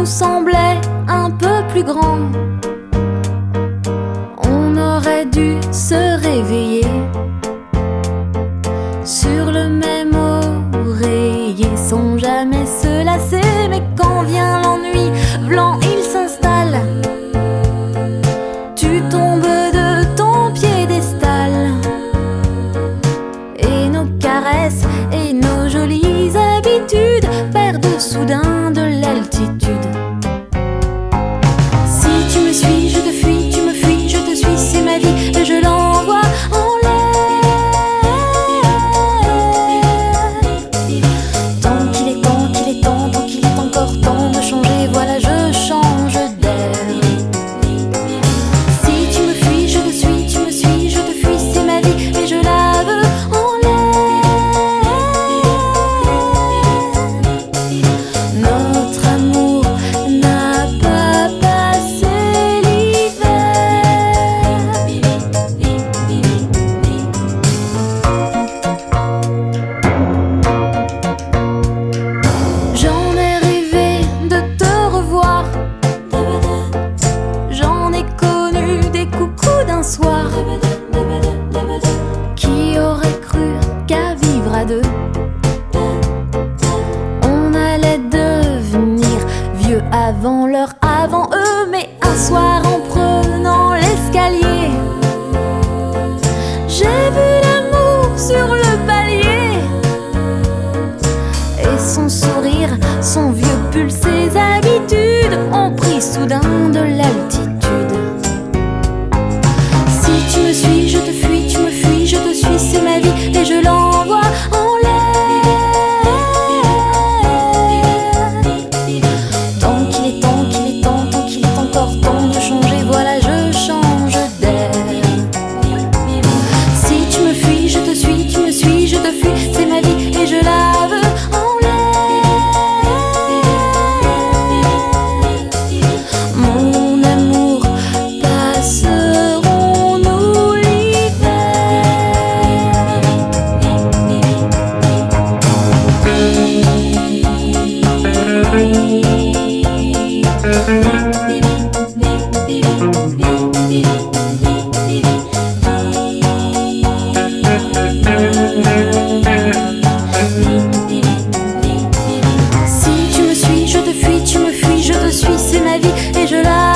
semblait un peu plus grand. On aurait dû se réveiller sur le même oreiller sans jamais se lasser. Mais quand vient l'ennui, blanc il s'installe. Tu tombes de ton piédestal et nos caresses et nos jolies habitudes perdent soudain de l'altitude. Si tu me suis, je te fuis, tu me fuis, je te suis, c'est ma vie et je l'envoie en l'air. Tant qu'il est temps, qu'il est temps, tant qu'il est encore temps de changer, voilà je change d'air. Si tu me fuis, je te suis, tu me suis, je te fuis, c'est ma vie et je la veux en l'air. Notre amour n'a pas passé l'hiver. J'en ai rêvé de te revoir. J'en ai connu des coucous d'un soir. Qui aurait cru qu'à vivre à deux on allait devenir vieux avant l'heure, avant eux. Mais un soir en prenant l'escalier, j'ai vu l'amour sur le palier. Et son sourire, son vieux pull, ses habitudes ont pris soudain de l'altitude. Si tu me suis, je te fuis, tu me fuis, je te suis, c'est ma vie et je l'envoie en l'air. Tant qu'il est temps, qu'il est temps, tant qu'il est encore temps de changer, voilà je change d'air. Si tu me fuis, je te suis, tu me suis, je te fuis, c'est ma vie et je la veux en l'air. Mon amour, passerons-nous Si tu me suis, je te fuis, tu me fuis, je te suis, c'est ma vie et je la